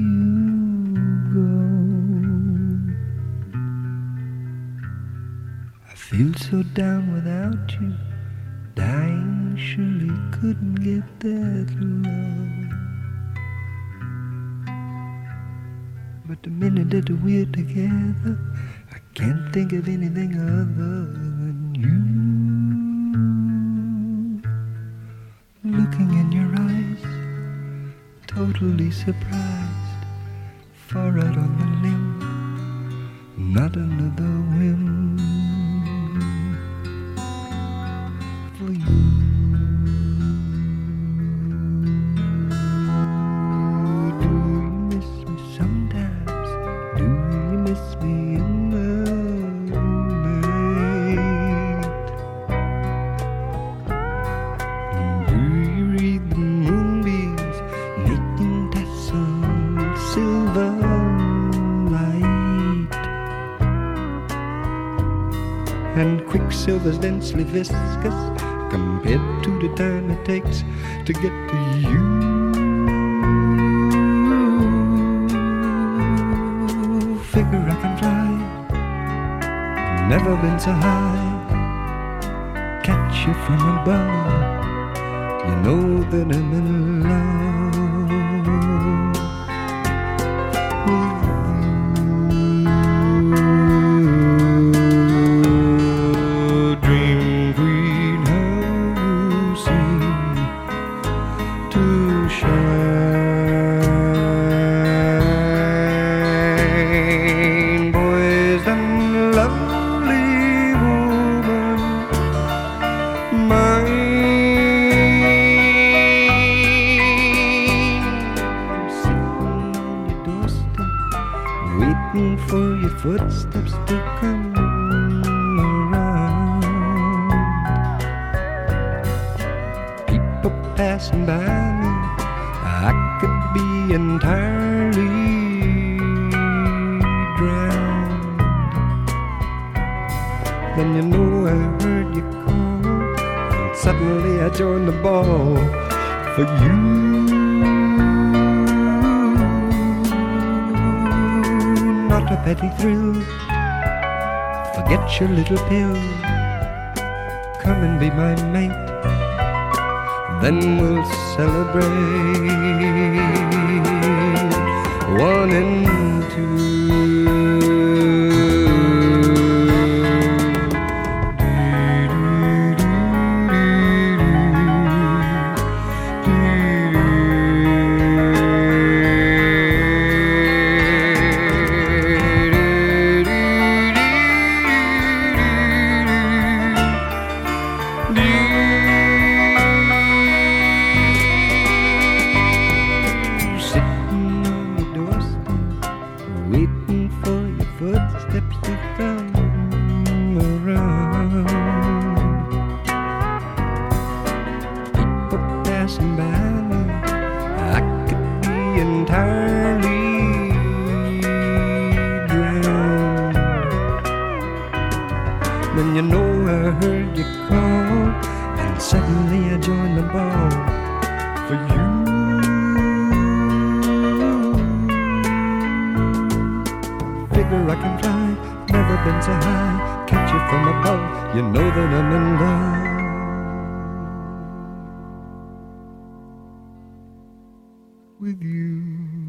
go. I feel so down without you, dying surely couldn't get that love. But the minute that we're together, I can't think of anything other than you. Looking in your eyes, totally surprised, far out on the limb, not under the whim. For you. Do you miss me sometimes? Do you miss me in the night? Do you read the moonbeams making tasseled silver light? And quicksilver's densely viscous compared to the time it takes to get to you. Figure I can fly, never been so high, catch you from above, you know that I'm in love with you. Dream queen, how you seem to shine. Poised and lovely woman, mine. I'm sitting on your doorstep, waiting for your footsteps to come around. People passing by me, I could be entirely drowned. Then you know I heard you call, and suddenly I joined the ball for you. Not a petty thrill, forget your little pill, come and be my mate, then we'll celebrate. One and two. Sitting on your doorstep, waiting for your footsteps to come around. People passing by me, I could be entirely drowned. Then you know I heard you call, and suddenly I joined the ball for you. Figure I can fly, never been so high, catch you from above, you know that I'm in love with you.